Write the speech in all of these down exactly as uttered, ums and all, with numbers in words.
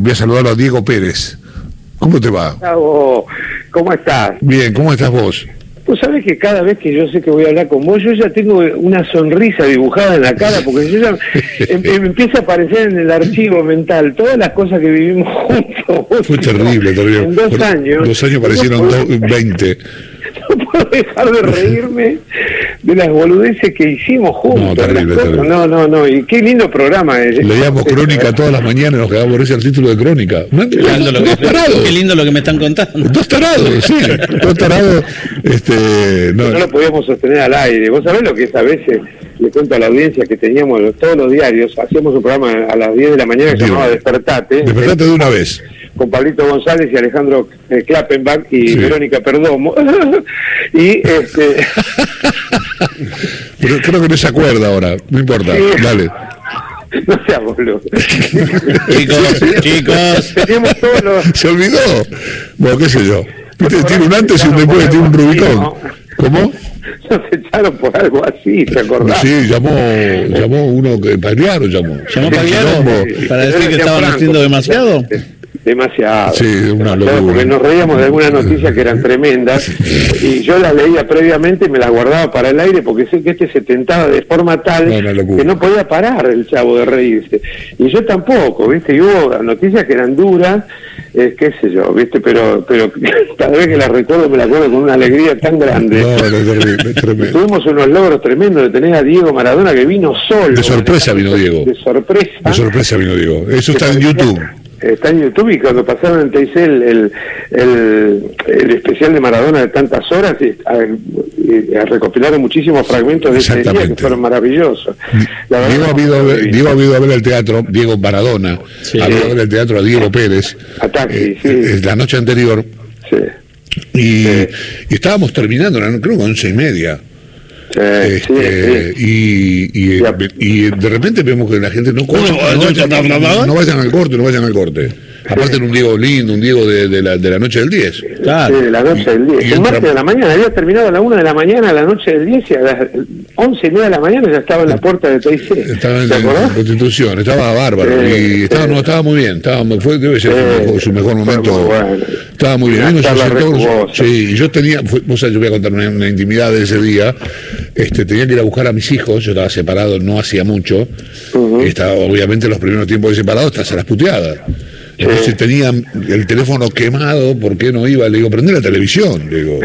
voy a saludar a Diego Pérez. ¿Cómo te va? Gustavo, ¿cómo estás? Bien, ¿cómo estás vos? Vos sabés que cada vez que yo sé que voy a hablar con vos, yo ya tengo una sonrisa dibujada en la cara, porque yo ya em, em, empieza a aparecer en el archivo mental todas las cosas que vivimos juntos. Fue terrible, terrible. En dos Por, años. Dos años parecieron no do, veinte. No puedo dejar de reírme de las boludeces que hicimos juntos. No, terrible, terrible. No, no, no, y qué lindo programa es. Leíamos Crónica todas las mañanas, nos quedábamos por ese el título de Crónica. Qué lindo, lo que, qué lindo lo que me están contando. Dos tarados, sí, dos tarados. Este, no. no lo podíamos sostener al aire. Vos sabés lo que es a veces, le cuento a la audiencia que teníamos todos los diarios, hacíamos un programa a las diez de la mañana que se llamaba Despertate. Despertate de una vez. Con Pablito González y Alejandro eh, Klappenbach y sí. Verónica Perdomo. y este Pero creo que no se acuerda ahora, no importa, sí. Dale. No seas boludo. Chicos, chicos. Teníamos todos los... Se olvidó. Bueno, qué sé yo. ¿Viste? Tiene un antes y un después, tiene un Rubicón. ¿No? ¿Cómo? Nos echaron por algo así, ¿te acordás? Sí, llamó, llamó uno que Pagliaro llamó. ¿Llamó Pagliaro? ¿Para decir que estaban haciendo demasiado? Demasiado, sí, una demasiado porque nos reíamos de algunas noticias que eran tremendas y yo las leía previamente y me las guardaba para el aire porque sé que este se tentaba de forma tal no, que no podía parar el chavo de reírse y yo tampoco, viste, y hubo noticias que eran duras, eh, qué sé yo, viste, pero pero cada vez que las recuerdo me las acuerdo con una alegría tan grande. No, no, es terrible, es tremendo. Tuvimos unos logros tremendos de tener a Diego Maradona que vino solo. De sorpresa vino Diego. De sorpresa. De sorpresa vino Diego. Eso está en YouTube. Está en YouTube y cuando pasaron en T I C el, el, el, el especial de Maradona de tantas horas, y, y, y recopilaron muchísimos fragmentos de ese día que fueron maravillosos. La Diego, ha ido a ver, Diego ha ido a ver el teatro, Diego Maradona, sí. ha ido a ver el teatro a Diego Pérez, a Taxi, eh, sí. eh, la noche anterior, sí. y, sí. y estábamos terminando, creo que once y media. Sí, este, sí, sí. Y, y, y de repente vemos que la gente no, no, no, no, no, no vayan al corte, no vayan al corte. Aparte era un Diego lindo, un Diego de, de, la, de la noche del diez. Claro. Sí, de la noche del diez. El martes de la mañana, había terminado a la una de la mañana, a la noche del diez, y a las once y media de la mañana ya estaba en la puerta de T I C. Estaba en la, en la Constitución, estaba bárbaro. Sí, y estaba, sí. no, estaba muy bien, estaba, fue, debe ser sí, su, mejor, su mejor momento. Bueno. Estaba muy bien. Nos sentó, sí, y yo tenía, fue, vos sabés, yo voy a contar una, una intimidad de ese día. Este, tenía que ir a buscar a mis hijos, yo estaba separado no hacía mucho. Uh-huh. Estaba, obviamente, los primeros tiempos de separado, estás a las puteadas. Entonces sí. tenía el teléfono quemado, ¿por qué no iba? Le digo, prende la televisión. Le digo,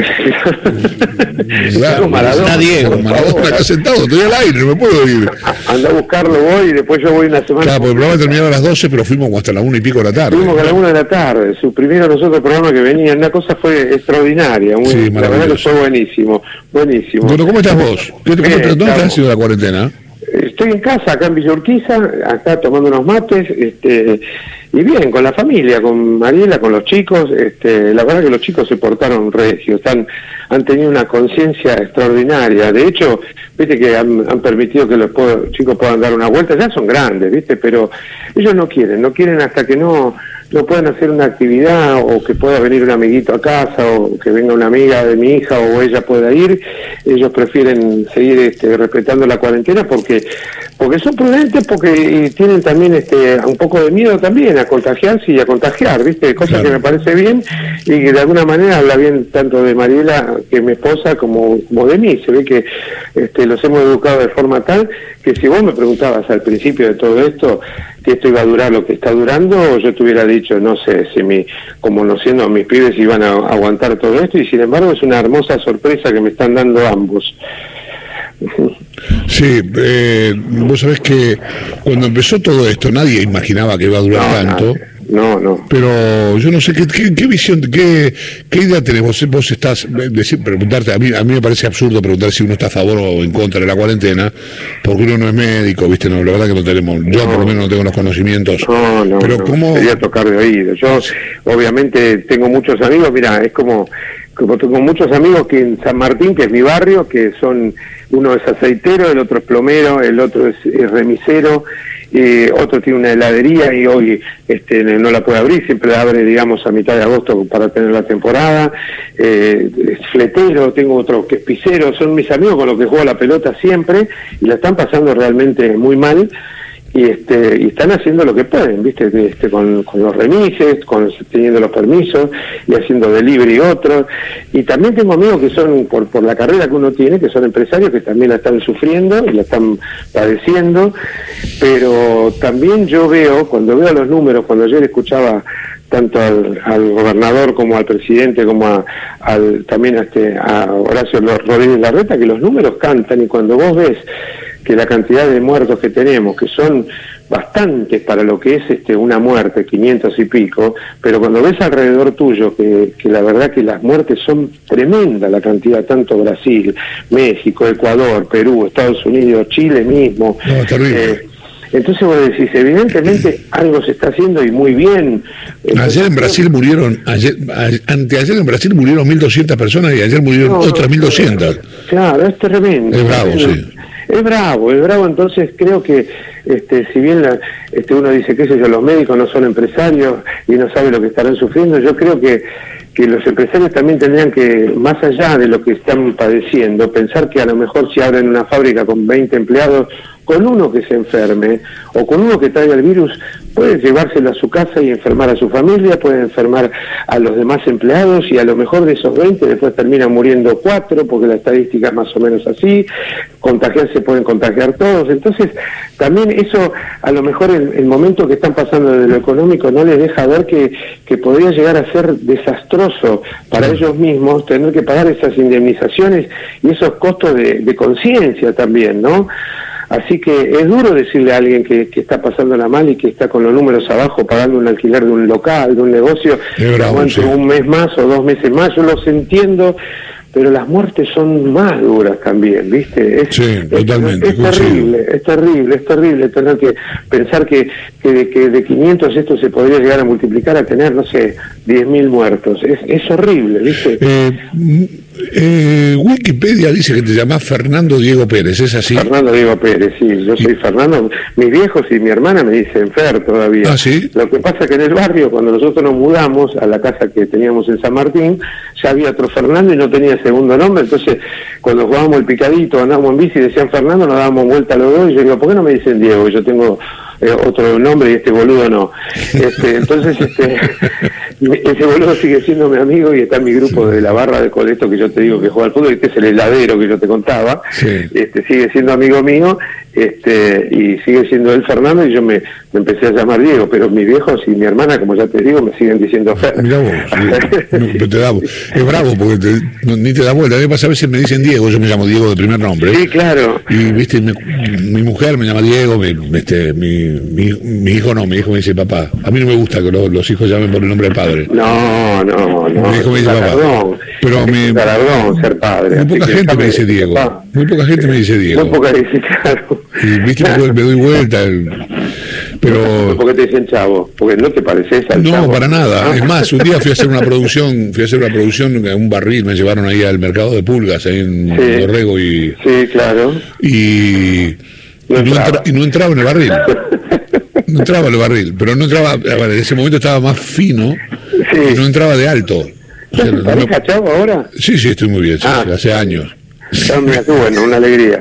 claro, Maradona, está Diego, Maradona acá sentado, estoy al aire, no me puedo ir. Anda a buscarlo voy y después yo voy una semana. Claro, porque el programa terminaba a las doce, pero fuimos hasta las una y pico de la tarde. Fuimos a las una de la tarde, suprimieron nosotros el programa que venía, una cosa fue extraordinaria, muy, sí, la verdad que fue buenísimo, buenísimo. Bueno, ¿cómo estás vos? ¿Qué, Bien, ¿Dónde estamos? Te has sido la cuarentena? Estoy en casa, acá en Villa Urquiza, acá tomando unos mates, este, y bien, con la familia, con Mariela, con los chicos, este, la verdad que los chicos se portaron regios, están, han tenido una conciencia extraordinaria, de hecho, viste que han, han permitido que los puedo, chicos puedan dar una vuelta, ya son grandes, viste, pero ellos no quieren, no quieren hasta que no, no puedan hacer una actividad, o que pueda venir un amiguito a casa, o que venga una amiga de mi hija, o ella pueda ir, ellos prefieren seguir este, respetando la cuarentena porque porque son prudentes, porque tienen también este un poco de miedo también a contagiarse y a contagiar, ¿viste? Cosa claro. que me parece bien y que de alguna manera habla bien tanto de Mariela, que es mi esposa, como, como de mí. Se ve que este, los hemos educado de forma tal que si vos me preguntabas al principio de todo esto que esto iba a durar lo que está durando, yo te hubiera dicho, no sé, si mi, como no siendo mis pibes iban a aguantar todo esto, y sin embargo es una hermosa sorpresa que me están dando ambos. Sí, eh, vos sabés que cuando empezó todo esto nadie imaginaba que iba a durar no, tanto. No, no. Pero yo no sé qué, qué, qué visión, qué, qué idea tenés vos. Vos estás decir, preguntarte, a mí, a mí me parece absurdo preguntar si uno está a favor o en contra de la cuarentena, porque uno no es médico, viste, no, la verdad que no tenemos, yo no, por lo menos no tengo los conocimientos. No, no. Pero no, cómo sería tocar de oído. Yo, obviamente, tengo muchos amigos. Mira, es como como tengo muchos amigos que en San Martín, que es mi barrio, que son, uno es aceitero, el otro es plomero, el otro es, es remisero, eh, otro tiene una heladería y hoy este, no la puede abrir, siempre la abre, digamos, a mitad de agosto para tener la temporada, eh, es fletero, tengo otro que es pisero, son mis amigos con los que juego la pelota siempre y la están pasando realmente muy mal. y este y están haciendo lo que pueden, viste, este, con, con los remises, con teniendo los permisos y haciendo delivery otros. Y también tengo amigos que son, por, por la carrera que uno tiene, que son empresarios que también la están sufriendo y la están padeciendo, pero también yo veo, cuando veo los números, cuando ayer escuchaba tanto al, al gobernador como al presidente, como a, al también a, este, a Horacio Rodríguez Larreta, que los números cantan, y cuando vos ves que la cantidad de muertos que tenemos, que son bastantes para lo que es este una muerte, quinientos y pico, pero cuando ves alrededor tuyo que, que la verdad que las muertes son tremendas, la cantidad, tanto Brasil, México, Ecuador, Perú, Estados Unidos, Chile mismo. No, terrible. Eh, entonces vos decís, evidentemente algo se está haciendo y muy bien. Entonces, ayer en Brasil murieron, ayer, anteayer en Brasil murieron mil doscientas personas y ayer murieron no, otras mil doscientas. Claro, es tremendo. Es bravo, es sí. Es bravo, es bravo, entonces creo que este si bien la, este uno dice, qué sé yo, los médicos no son empresarios y no saben lo que estarán sufriendo, yo creo que que los empresarios también tendrían que, más allá de lo que están padeciendo, pensar que a lo mejor si abren una fábrica con veinte empleados, con uno que se enferme o con uno que traiga el virus, puede llevárselo a su casa y enfermar a su familia, puede enfermar a los demás empleados, y a lo mejor de esos veinte después terminan muriendo cuatro, porque la estadística es más o menos así, contagiarse pueden contagiar todos. Entonces también eso, a lo mejor el, el momento que están pasando de lo económico no les deja ver que, que podría llegar a ser desastroso para ellos mismos tener que pagar esas indemnizaciones y esos costos de, de conciencia también, ¿no? Así que es duro decirle a alguien que, que está pasándola mal y que está con los números abajo pagando un alquiler de un local, de un negocio, que aguante un mes más o dos meses más. Yo los entiendo, pero las muertes son más duras también, ¿viste? Es, sí, es, totalmente. Es, es terrible, es terrible, es terrible tener que pensar que, que, de, que de quinientos esto se podría llegar a multiplicar a tener, no sé, diez mil muertos. Es, es horrible, ¿viste? Eh, eh, Wikipedia dice que te llamás Fernando Diego Pérez, ¿es así? Fernando Diego Pérez, sí, yo soy Fernando. Mis viejos y mi hermana me dicen Fer todavía. ¿Ah, sí? Lo que pasa es que en el barrio, cuando nosotros nos mudamos a la casa que teníamos en San Martín, ya había otro Fernando y no tenía segundo nombre, entonces cuando jugábamos el picadito, andábamos en bici y decían Fernando, nos dábamos vuelta a los dos y yo digo, ¿por qué no me dicen Diego? Yo tengo eh, otro nombre y este boludo no. Este, entonces este ese boludo sigue siendo mi amigo y está en mi grupo de la barra de coleto que yo te digo que juega al fútbol, este es el heladero que yo te contaba, sí. Este sigue siendo amigo mío, este y sigue siendo él Fernando, y yo me, me empecé a llamar Diego, pero mis viejos y mi hermana, como ya te digo, me siguen diciendo Fer. Mirá vos, no, te da, es bravo porque te, no, ni te da vuelta. A mí pasa a veces me dicen Diego, yo me llamo Diego de primer nombre. Sí, claro. Y viste, mi, mi mujer me llama Diego, mi, este, mi, mi, mi hijo no, mi hijo me dice papá. A mí no me gusta que los, los hijos llamen por el nombre del padre. No, no, no. Mi hijo me dice papá. Pero me, galardón, ser padre. Muy poca gente me dice Diego. Papá. Muy poca gente me dice Diego. Muy poca dice, claro. Y viste, me, me doy vuelta. El, pero ¿por qué te dicen chavo? Porque no te pareces al no, chavo. No, para nada. Es más, un día fui a hacer una producción, fui a hacer una producción en un barril, me llevaron ahí al mercado de pulgas, ahí en sí. Dorrego y... Sí, claro. Y no, y no, entra, y no entraba en el barril. No entraba en el barril, pero no entraba, en ese momento estaba más fino, sí. Y no entraba de alto. O sea, ¿Estás no, chavo ahora? Sí, sí, estoy muy bien, sí, ah. hace años. Mira, qué bueno, una alegría.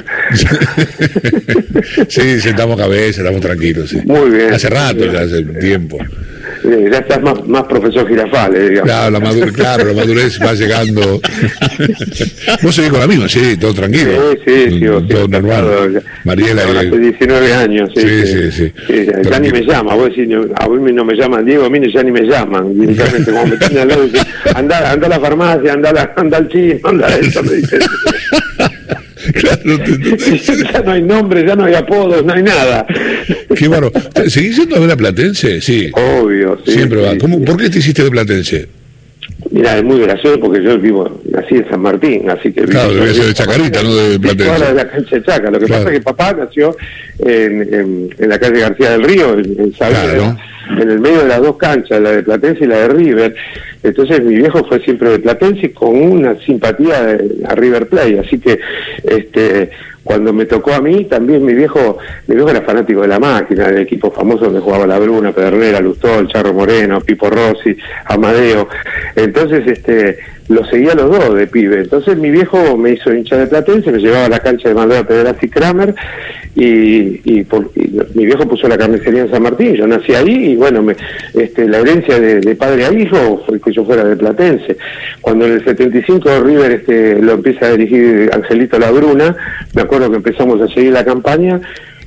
Sí, sentamos cabeza, estamos tranquilos. Sí. Muy bien. Hace rato, ya hace tiempo. Ya estás más, más profesor Girafales, digamos. Claro, la madurez, claro, la madurez va llegando. Vos seguís con la misma, sí, todo tranquilo. Sí, sí, sí. Todo, todo normal. Mariela. Hace diecinueve años, sí. Sí, sí, sí. sí ya, ya ni me llama, vos decís, a mí no me llaman Diego, a mí ya ni me llaman. Directamente, como me tienen al lado, dicen, anda, anda a la farmacia, anda, la, anda al chino, anda a eso, me dicen. Claro, te, te... ya no hay nombre, ya no hay apodos, no hay nada. Qué bueno. ¿Seguís yendo a ver a Platense? Sí. Obvio, sí. Siempre va. Sí, ¿Cómo, sí. ¿Por qué te hiciste de Platense? Mira, es muy gracioso porque yo vivo, nací en San Martín, así que... Claro, debe ser de Chacarita, no de Platense. Ahora de la cancha de Chaca. Lo que claro. pasa es que papá nació en, en, en la calle García del Río, en, en Saavedra, claro. en el medio de las dos canchas, la de Platense y la de River. Entonces mi viejo fue siempre de Platense con una simpatía de, a River Plate, así que este cuando me tocó a mí, también mi viejo mi viejo era fanático de la máquina, del equipo famoso donde jugaba La Bruna, Pedernera, Lustol, Charro Moreno, Pipo Rossi, Amadeo. Entonces este los seguía los dos de pibe. Entonces mi viejo me hizo hincha de Platense, me llevaba a la cancha de Maldonado, Pedrazzi y Kramer, y, y, por, y mi viejo puso la carnicería en San Martín, yo nací ahí, y bueno, me, este, la herencia de, de padre a hijo fue que yo fuera de Platense. Cuando en el setenta y cinco River este, lo empieza a dirigir Angelito Labruna, me acuerdo que empezamos a seguir la campaña,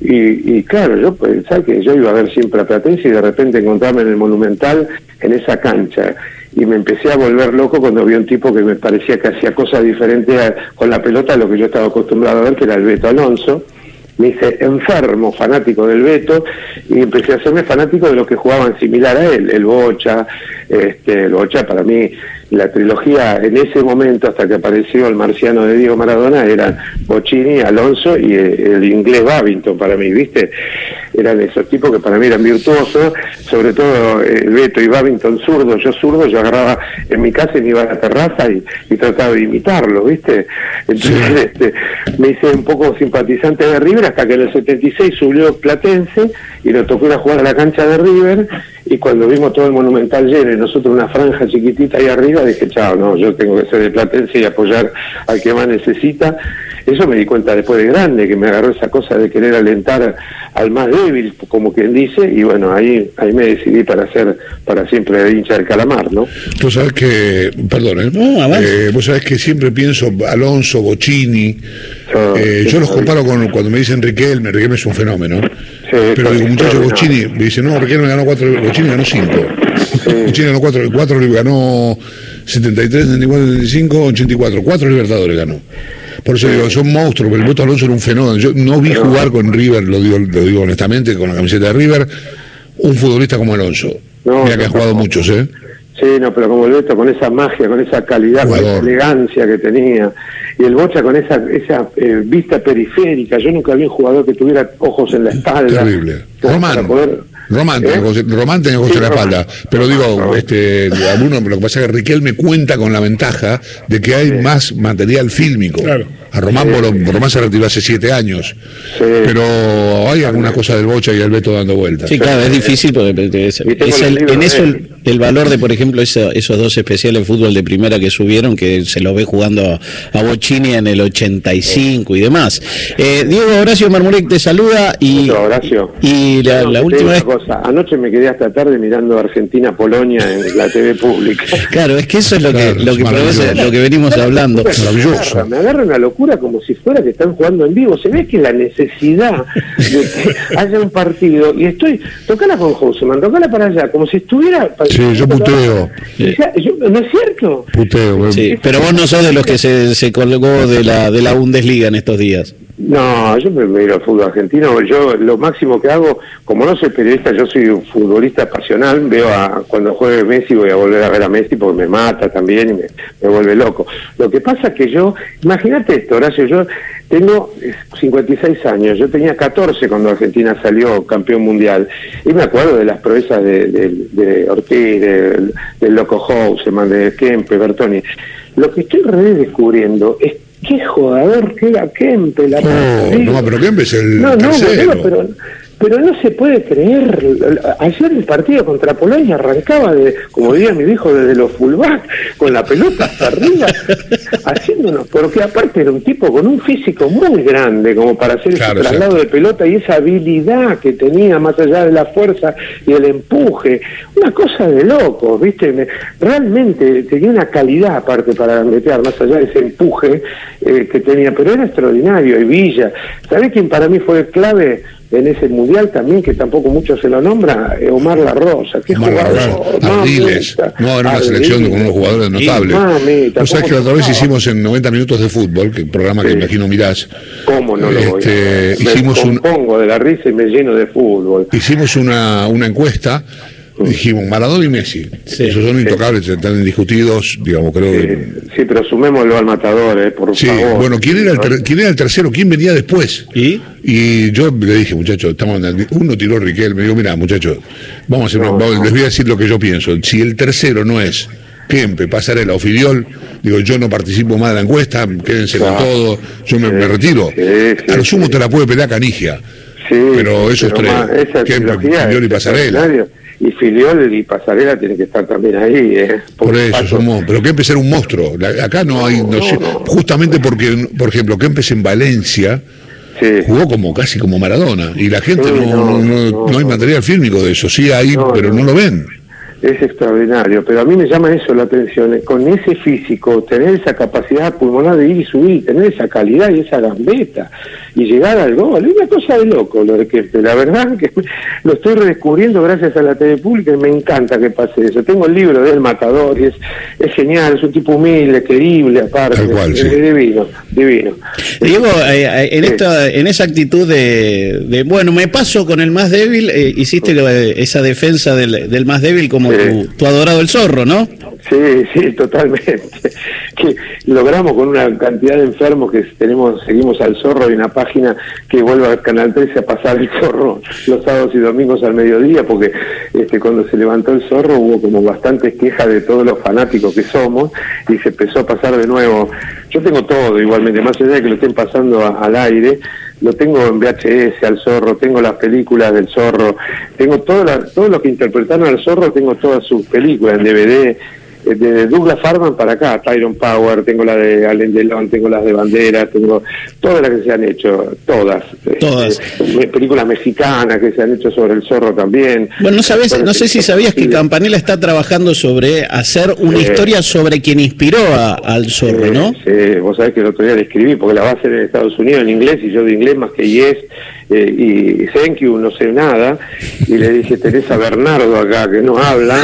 y, y claro, yo pensaba que yo iba a ver siempre a Platense y de repente encontrarme en el Monumental, en esa cancha, y me empecé a volver loco cuando vi un tipo que me parecía que hacía cosas diferentes a, con la pelota a lo que yo estaba acostumbrado a ver, que era el Beto Alonso. Me hice enfermo, fanático del Beto, y empecé a hacerme fanático de los que jugaban similar a él, el Bocha, este, el Bocha para mí, la trilogía en ese momento, hasta que apareció el marciano de Diego Maradona, eran Bocini, Alonso y el, el inglés Babington para mí, ¿viste? Eran esos tipos que para mí eran virtuosos, sobre todo el Beto y Babington zurdo, yo zurdo, yo agarraba en mi casa y me iba a la terraza y, y trataba de imitarlo, ¿viste? Entonces sí. este, me hice un poco simpatizante de River, hasta que en el setenta y seis subió Platense y nos tocó ir a jugar a la cancha de River, y cuando vimos todo el Monumental lleno y nosotros una franja chiquitita ahí arriba, dije, chao, no, yo tengo que ser de Platense y apoyar al que más necesita. Eso me di cuenta después de grande, que me agarró esa cosa de querer alentar al más débil, como quien dice, y bueno, ahí ahí me decidí para ser para siempre de hincha del Calamar, ¿no? Tú sabes que, perdón, ¿eh? No, eh, vos sabés que siempre pienso Alonso, Bocini, oh, eh, sí, yo los comparo con cuando me dicen Riquelme, Riquelme es un fenómeno, sí, pero digo, muchacho, Bocini, me dice, no, Riquelme ganó cuatro, Bocini ganó cinco, sí. Bocini ganó cuatro, cuatro ganó setenta y tres, setenta y cuatro, setenta y cinco, ochenta y cuatro, cuatro Libertadores ganó. Por eso digo, son monstruos, pero el Beto Alonso era un fenómeno. Yo no vi jugar con River, lo digo, lo digo honestamente, con la camiseta de River, un futbolista como Alonso. No, Mira que no, ha jugado no. muchos, ¿eh? Sí, no, pero como el Beto, con esa magia, con esa calidad, Jugador. con esa elegancia que tenía, y el Bocha con esa esa eh, vista periférica. Yo nunca vi un jugador que tuviera ojos en la espalda. Terrible. Román. Poder... Román, ¿Eh? Román tenía ojos sí, en la espalda, pero Román, digo, Román. este, alguno, lo que pasa es que Riquelme cuenta con la ventaja de que hay sí. más material fílmico. Claro. A Román, sí. Román se retiró hace siete años, sí. pero hay alguna cosa del Bocha y el Beto dando vueltas. Sí, claro, es difícil porque es, es el, en eso el, el valor de, por ejemplo, eso, esos dos especiales de fútbol de primera que subieron, que se lo ve jugando a Bocini en el ochenta y cinco y demás. Eh, Diego Horacio Marmurek te saluda y, Horacio. y la, no, la última vez... Cosa. Anoche me quedé hasta tarde mirando Argentina-Polonia en la T V pública. Claro, es que eso es lo que, claro, lo que, produce, lo que venimos hablando. Maravilloso. Me agarra una locura como si fuera que están jugando en vivo. Se ve que la necesidad de que haya un partido, y estoy, tocala con Houseman, tocala para allá, como si estuviera... Sí, yo puteo. Sí. Yo, ¿no es cierto? Puteo, sí, pero vos no sos de los que se, se colgó de la, de la Bundesliga en estos días. No, yo me miro al fútbol argentino. Yo lo máximo que hago, como no soy periodista, yo soy un futbolista pasional. Veo a cuando juegue Messi, voy a volver a ver a Messi porque me mata también y me, me vuelve loco. Lo que pasa es que yo, imagínate esto, Horacio, yo tengo cincuenta y seis años, yo tenía catorce cuando Argentina salió campeón mundial, y me acuerdo de las proezas de, de, de Ortiz, del de Loco Houseman, de Kempe, Bertoni. Lo que estoy redescubriendo es qué jugador que era Kempe. La oh, no, pero Kempe es el no, no, tercero. No, pero, pero no se puede creer. Ayer el partido contra Polonia arrancaba, de, como diría mi hijo, desde los fullback, con la pelota hasta arriba, haciéndonos, porque aparte era un tipo con un físico muy grande, como para hacer claro, ese traslado exacto. de pelota, y esa habilidad que tenía, más allá de la fuerza y el empuje, una cosa de locos, ¿viste? Me, realmente tenía una calidad aparte para meter, más allá de ese empuje eh, que tenía, pero era extraordinario. Y Villa, ¿sabés quién para mí fue clave en ese mundial también, que tampoco mucho se lo nombra? Omar La Rosa? ¿Qué Omar jugador? Ardiles. No, era una selección con unos jugadores notables. Mamita, ¿Vos sabés que la otra vez hicimos en noventa minutos de fútbol, que el programa sí. que imagino mirás? ¿Cómo no lo voy este, a... hicimos me compongo un... de la risa y me lleno de fútbol. Hicimos una, una encuesta. Dijimos Maradona y Messi, sí, esos son intocables, sí. están indiscutidos, digamos, creo sí, que... Sí, pero sumémoslo al matador, eh, por sí, favor. Bueno, ¿quién era, el ter- ¿quién era el tercero? ¿Quién venía después? ¿Y? Y yo le dije, muchachos, estamos uno tiró Riquelme, me digo, mira, muchachos, vamos a hacer no, una, no. les voy a decir lo que yo pienso. Si el tercero no es Kempe, Pasarela o Filiol, digo, yo no participo más de la encuesta, quédense claro. con todo, yo me, sí, me retiro. Sí, sí, a lo sumo sí. te la puede pelear Canigia, sí, pero esos pero tres, Kempe, Filiol y Pasarela. y Filiol y Pasarela tienen que estar también ahí. ¿eh? Por, por eso, paso... somos, pero Kempes era un monstruo. Acá no, no hay, no, no, no. Justamente porque, por ejemplo, Kempes en Valencia sí. jugó como casi como Maradona, y la gente sí, no, no, no, no, no hay material fílmico de eso, sí hay, no, pero no. no lo ven. Es extraordinario, pero a mí me llama eso la atención, con ese físico, tener esa capacidad pulmonar de ir y subir, tener esa calidad y esa gambeta, y llegar al gol, es una cosa de loco lo de Kempes, la verdad que lo estoy redescubriendo gracias a la T V pública y me encanta que pase eso. Tengo el libro de El Matador y es, es genial, es un tipo humilde, querible, aparte, cual, sí. es divino, divino. Diego, eh, en, sí. esta, en esa actitud de, de, bueno, me paso con el más débil, eh, hiciste eh, esa defensa del, del más débil como Tu, tu adorado el Zorro, ¿no? Sí, sí, totalmente. Que logramos con una cantidad de enfermos que tenemos, seguimos al Zorro y una página que vuelve al Canal trece a pasar el Zorro los sábados y domingos al mediodía, porque este cuando se levantó el Zorro hubo como bastantes quejas de todos los fanáticos que somos y se empezó a pasar de nuevo. Yo tengo todo igualmente, más allá de que lo estén pasando a, al aire, lo tengo en V H S al Zorro, tengo las películas del Zorro, tengo todo, la, todo lo que interpretaron al Zorro, tengo todas sus películas en D V D, de Douglas Fairbanks para acá, Tyrone Power, tengo la de Alain Delon, tengo las de Bandera, tengo todas las que se han hecho, todas, todas. Eh, películas mexicanas que se han hecho sobre el Zorro también. Bueno, no sabes, no sé si sabías que Campanella está trabajando sobre hacer una sí. historia sobre quien inspiró a, al Zorro, sí, ¿no? Sí, vos sabés que el otro día le escribí, porque la va a hacer en Estados Unidos en inglés, y yo de inglés más que yes, eh, y thank you, no sé nada, y le dije, Teresa Bernardo acá, que no habla.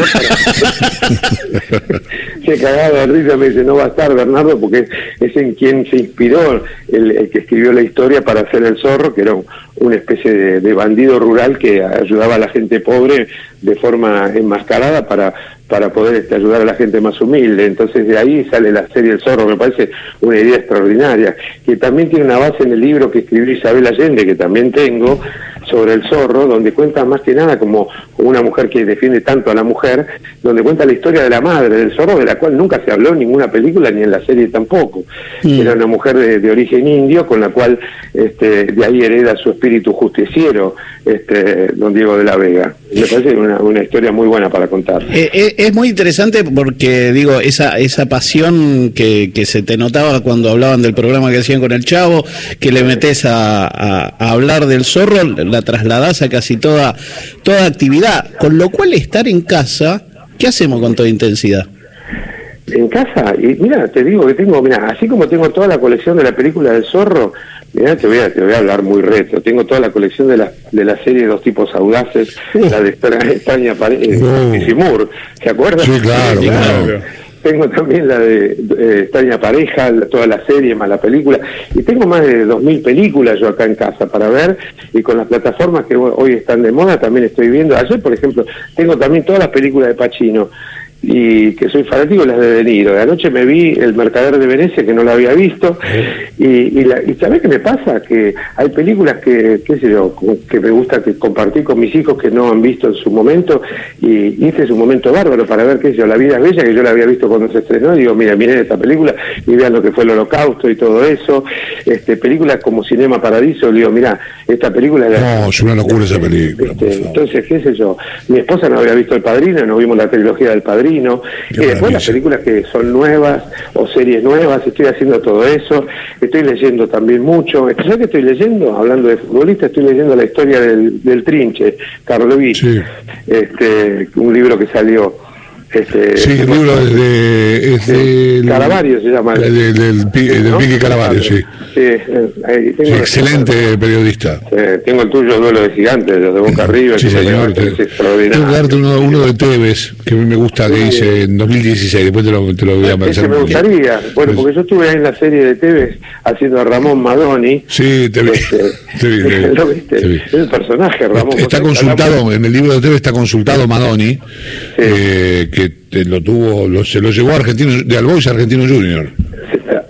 Se cagado de risa, me dice, no va a estar Bernardo, porque es en quien se inspiró el, el que escribió la historia para hacer el Zorro, que era un, una especie de, de bandido rural que ayudaba a la gente pobre de forma enmascarada para para poder este, ayudar a la gente más humilde. Entonces de ahí sale la serie El Zorro, me parece una idea extraordinaria, que también tiene una base en el libro que escribió Isabel Allende, que también tengo, sobre el Zorro, donde cuenta más que nada como una mujer que defiende tanto a la mujer, donde cuenta la historia de la madre del Zorro, de la cual nunca se habló en ninguna película ni en la serie tampoco. Mm. Era una mujer de, de origen indio, con la cual este, de ahí hereda su espíritu justiciero, este, don Diego de la Vega. Me parece una, una historia muy buena para contar. Eh, eh, es muy interesante porque, digo, esa esa pasión que, que se te notaba cuando hablaban del programa que hacían con el Chavo, que le metés a, a, a hablar del Zorro, la trasladás a casi toda, toda actividad, con lo cual estar en casa, ¿qué hacemos con toda intensidad? En casa, y mira, te digo que tengo, mira, así como tengo toda la colección de la película del Zorro, mira, te voy a, te voy a hablar muy retro, tengo toda la colección de la, de la serie Dos Tipos Audaces, uh. la de España Pareja, uh. y Simur, ¿se acuerdan? Sí, claro, sí, claro. claro. Tengo también la de eh, Extraña Pareja, la, toda la serie más la película, y tengo más de dos mil películas yo acá en casa para ver, y con las plataformas que hoy están de moda también estoy viendo. Ayer, por ejemplo, tengo también todas las películas de Pacino, y que soy fanático de las de De Niro. De anoche me vi El Mercader de Venecia, que no la había visto, y, y, la, y ¿sabés qué me pasa? Que hay películas que, qué sé yo, que me gusta que compartir con mis hijos que no han visto en su momento, y, y este es un momento bárbaro para ver, qué sé yo, La Vida es Bella, que yo la había visto cuando se estrenó, y digo, mira, miren esta película, y vean lo que fue el Holocausto y todo eso, este películas como Cinema Paradiso, digo, mira, esta película... No, es una locura esa película. Este, entonces, qué sé yo, mi esposa no había visto El Padrino, no vimos la trilogía del Padrino, y después las películas que son nuevas o series nuevas, estoy haciendo todo eso, estoy leyendo también mucho. ¿Sabes qué estoy leyendo? Hablando de futbolista, estoy leyendo la historia del, del Trinche, Karlovich, sí. este, un libro que salió. Este, sí, el libro es de... Es de el, Calavario se llama. El, del del, del ¿no? Pique Calavario, sí. Sí, ahí tengo sí, excelente el, periodista. Sí, tengo el tuyo, Duelo de Gigantes, los de Boca Arriba. Sí, que señor. Te, es extraordinario. Tengo que darte uno, uno de Tevez, que a mí me gusta, que dice en dos mil dieciséis, después te lo, te lo voy a pensar. Me gustaría, bueno, porque yo estuve ahí en la serie de Tevez haciendo a Ramón Madoni. Sí, te vi. Este, te vi, te vi. ¿Lo viste? Te vi. Es el personaje, Ramón. Está consultado, en el libro de Tevez está consultado Madoni, sí. eh, que lo tuvo, lo, se lo llevó a Argentino, de Albois a Argentino Junior.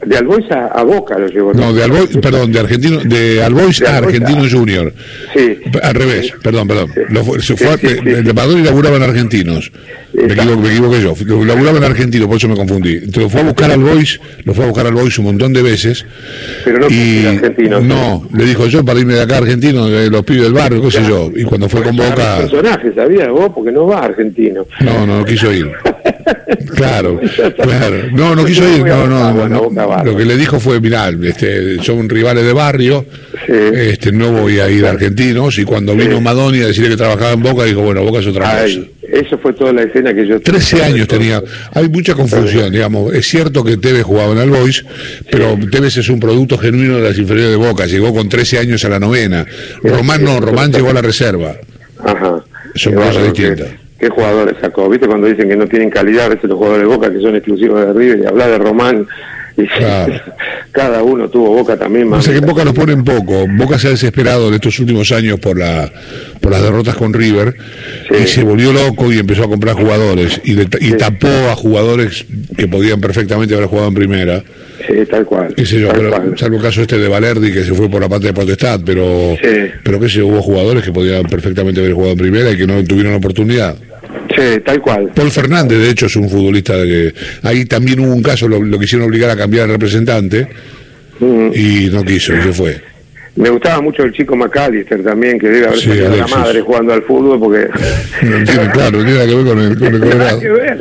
de Albois a, a Boca lo llevó. No, de Albois, perdón, de Argentino, de Albois a Argentino a... Junior. Sí. Al revés, sí. perdón, perdón. Sí. Lo fue, se fue, sí, sí, el sí. Madrid laburaba en Argentinos. Me equivoqué, me equivoqué yo. Lo laburaba en Argentino, por eso me confundí. Entonces lo fue a buscar al Boys, lo fue a buscar al Boys un montón de veces. Pero no y argentino. No, le dijo yo para irme de acá a Argentino, de los pibes del barrio, qué sé yo. Y cuando fue con Boca. Personaje, ¿sabías vos? Porque no va a Argentino. No, no, no quiso ir. Claro, claro. No, no quiso ir. No, no, no, no. Lo que le dijo fue, mirá, este, son rivales de barrio, sí. este, no voy a ir a Argentinos. Y cuando vino sí. Madoni a decirle que trabajaba en Boca, dijo, bueno, Boca es otra Ay, cosa. Eso fue toda la escena que yo... trece años tenía. Hay mucha confusión, digamos. Es cierto que Tevez jugaba en el Boys, pero sí. Tevez es un producto genuino de las inferiores de Boca. Llegó con trece años a la novena. Román no, Román llegó a la reserva. Ajá. Son cosas distintas. ¿Qué jugadores sacó? ¿Viste cuando dicen que no tienen calidad? A veces los jugadores de Boca que son exclusivos de River, y hablar de Román, y claro. Cada uno tuvo Boca también más. O sea que en Boca nos ponen poco. Boca se ha desesperado en estos últimos años por la por las derrotas con River, sí. Y se volvió loco y empezó a comprar jugadores y, de, y sí. tapó a jugadores que podían perfectamente haber jugado en primera. Sí, tal cual. Qué sé yo, pero, salvo el caso este de Valerdi que se fue por la parte de potestad, pero sí. pero qué sé yo, hubo jugadores que podían perfectamente haber jugado en primera y que no tuvieron oportunidad. Sí, tal cual. Paul Fernández, de hecho, es un futbolista de que ahí también hubo un caso, lo, lo quisieron obligar a cambiar al representante mm. y no quiso, y se fue. Me gustaba mucho el chico McAllister también, que debe haber sí, salido la madre jugando al fútbol, porque... No tiene, claro, no tiene nada que ver con el, con el Colorado. que ver.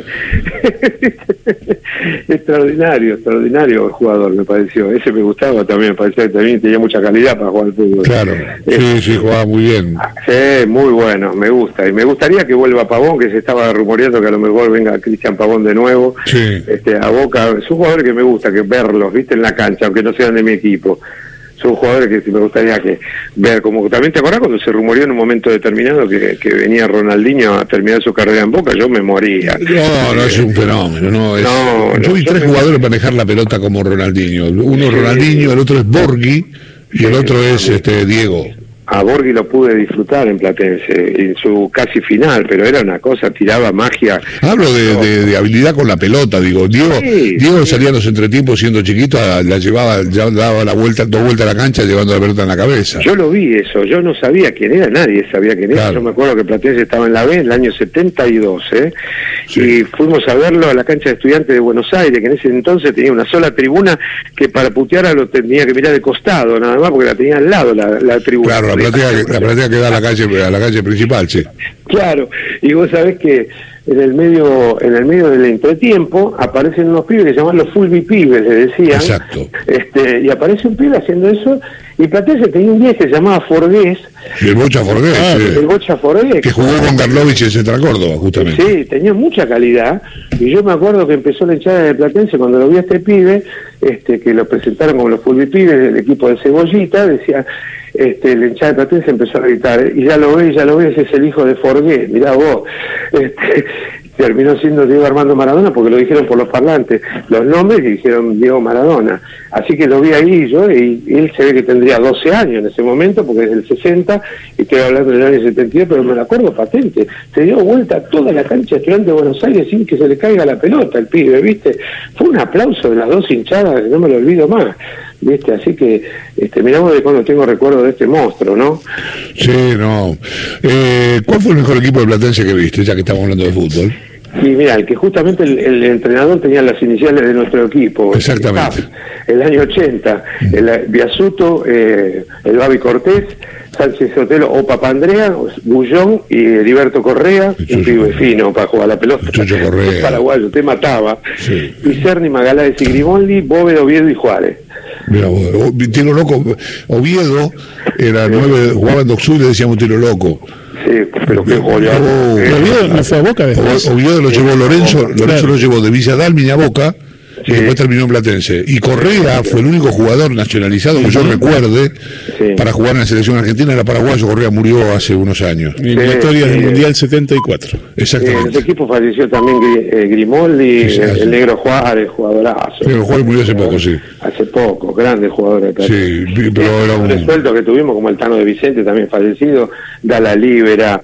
Extraordinario, extraordinario jugador, me pareció. Ese me gustaba también, me parecía que también tenía mucha calidad para jugar al fútbol. Claro, sí, eh, sí, jugaba muy bien. Sí, muy bueno, me gusta. Y me gustaría que vuelva Pavón, que se estaba rumoreando que a lo mejor venga Cristian Pavón de nuevo. Sí. Este, a Boca, es un jugador que me gusta, que verlos, viste, en la cancha, aunque no sean de mi equipo. Son jugadores que me gustaría que ver, como también te acordás cuando se rumoreó en un momento determinado que, que venía Ronaldinho a terminar su carrera en Boca, yo me moría. No, no es un fenómeno, no es. No, yo no, vi yo tres me... jugadores manejar la pelota como Ronaldinho. Uno sí. Ronaldinho, el otro es Borghi y sí, el otro sí, es este Diego. A Borghi lo pude disfrutar en Platense, en su casi final, pero era una cosa, tiraba magia. Hablo de, de, de habilidad con la pelota, digo. Diego, sí, Diego sí. salía en los entretiempos siendo chiquito, la llevaba, ya daba la vuelta, dos vueltas a la cancha llevando la pelota en la cabeza. Yo lo vi eso, yo no sabía quién era, nadie sabía quién era. Claro. Yo me acuerdo que Platense estaba en la B en el año setenta y dos, ¿eh? Sí. Y fuimos a verlo a la cancha de Estudiantes de Buenos Aires, que en ese entonces tenía una sola tribuna que para putear lo tenía que mirar de costado, nada más, porque la tenía al lado la, la tribuna. Claro, la platea que, la platea que da a la calle, a la calle principal, sí. Claro, y vos sabés que en el medio en el medio del entretiempo aparecen unos pibes que se llaman los Fulbi Pibes, le decían. Exacto. Este, y aparece un pibe haciendo eso, y Platense tenía un diez que se llamaba Forgués. Y el Bocha Forgués, ah, sí. El Bocha Forgués. Que jugó con Karlovich en Central Córdoba, justamente. Sí, tenía mucha calidad, y yo me acuerdo que empezó la hinchada de Platense cuando lo vi a este pibe, este, que lo presentaron como los Fulbi Pibes del equipo de Cebollita, decía... Este, el hinchada de Platense empezó a gritar, ¿eh? Y ya lo ves, ya lo ves, es el hijo de Forgués, mirá vos. Este, terminó siendo Diego Armando Maradona porque lo dijeron por los parlantes, los nombres y dijeron Diego Maradona. Así que lo vi ahí yo, y, y él se ve que tendría doce años en ese momento, porque es del sesenta, y estoy hablando del año setenta y dos, pero me lo acuerdo patente. Se dio vuelta toda la cancha Estudiante de Buenos Aires sin que se le caiga la pelota el pibe, ¿viste? Fue un aplauso de las dos hinchadas, que no me lo olvido más. ¿Viste? Así que este, miramos de cuando tengo recuerdo de este monstruo, ¿no? Sí, no. Eh, ¿Cuál fue el mejor equipo de Platense que viste, ya que estamos hablando de fútbol? Sí, mira, el que justamente el, el entrenador tenía las iniciales de nuestro equipo. Exactamente. El, el año ochenta, el Biasuto, eh, el Babi Cortés, Sánchez Sotelo o Papandrea, Bullón y Heriberto Correa, un pibe fino para jugar la pelota. Chucho Correa. Paraguayo, te mataba. Sí. Y Cerny, Magaláes y Grimaldi, Bóveda, Oviedo y Juárez. Mira, tiro loco. Oviedo era nueve, jugaba en Doxú y le decíamos tiro loco. Sí, pero qué goleador. Oh, eh, Oviedo no fue a Boca después. Oviedo lo llevó Lorenzo, Lorenzo claro. lo llevó de Villa Dálmine a Boca. Sí. Y después terminó en Platense. Y Correa fue el único jugador nacionalizado que yo recuerde sí. para jugar en la selección argentina. Era paraguayo. Correa murió hace unos años. En la historia sí, del sí. Mundial setenta y cuatro. En Exactamente. ese equipo falleció también Grimaldi, el, el Negro Juárez, jugadorazo. El Negro Juárez murió hace poco, sí. Hace poco, grande jugador de Platense. Sí, pero era un... Los sueldos que tuvimos, como el Tano de Vicente, también fallecido, Dala Libera,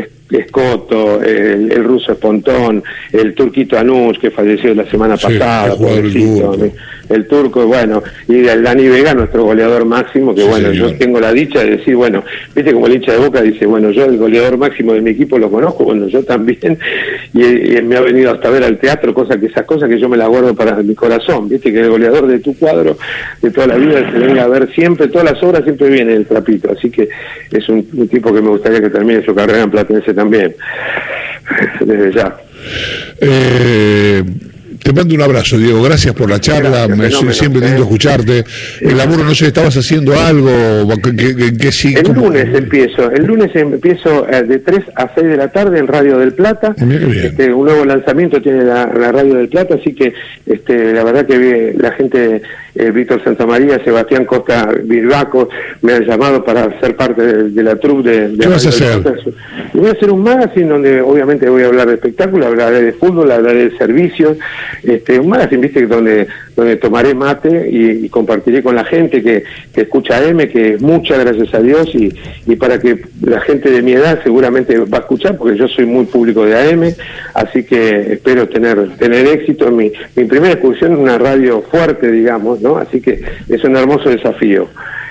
Escoto, el, el ruso Espontón, el turquito Anush que falleció la semana sí, pasada, pobrecito. el Turco, bueno, y el Dani Vega, nuestro goleador máximo, que sí, bueno, señor. Yo tengo la dicha de decir, bueno, viste como el hincha de Boca dice, bueno, yo el goleador máximo de mi equipo lo conozco, bueno, yo también, y, y me ha venido hasta ver al teatro, cosa que esas cosas que yo me las guardo para mi corazón, viste que el goleador de tu cuadro de toda la vida se venga a ver siempre, todas las obras siempre viene el Trapito, así que es un, un tipo que me gustaría que termine su carrera en Platense también, desde ya. Eh... Te mando un abrazo, Diego. Gracias por la charla. Gracias, me, fenómeno, siempre lindo eh. escucharte. El laburo, no sé, ¿estabas haciendo algo? ¿Qué, qué, qué sí? El ¿Cómo? lunes empiezo. El lunes empiezo eh, de tres a seis de la tarde en Radio del Plata. Este, un nuevo lanzamiento tiene la, la Radio del Plata, así que este, la verdad que vi, la gente, eh, Víctor Santamaría, Sebastián Costa Bilbaco, me han llamado para ser parte de, de la troupe de, de ¿Qué vas a hacer? Voy a hacer un magazine donde obviamente voy a hablar de espectáculo, hablaré de fútbol, hablaré de servicios. Este, un magazine, viste, donde donde tomaré mate y, y compartiré con la gente que, que escucha A M, que es mucha, gracias a Dios, y, y para que la gente de mi edad seguramente va a escuchar, porque yo soy muy público de A M, así que espero tener tener éxito en mi, mi primera excursión en una radio fuerte, digamos, ¿no? Así que es un hermoso desafío.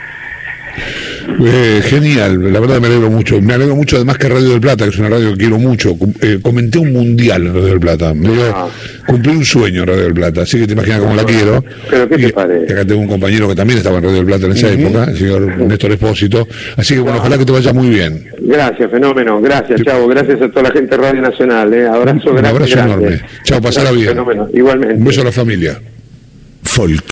Eh, genial, la verdad me alegro mucho. Me alegro mucho, además, que Radio del Plata, que es una radio que quiero mucho. Eh, comenté un mundial en Radio del Plata. Me dio, ah. Cumplí un sueño en Radio del Plata, así que te imaginas cómo la quiero. ¿Pero qué te y, parece? Acá tengo un compañero que también estaba en Radio del Plata en esa uh-huh. época, el señor uh-huh. Néstor Espósito. Así que bueno, ojalá que te vaya muy bien. Gracias, fenómeno. Gracias, sí. Chavo. Gracias a toda la gente de Radio Nacional. Eh. Abrazo, un grande, abrazo grande. enorme. Chao, pasala bien. Fenómeno. Igualmente. Un beso a la familia. Folk.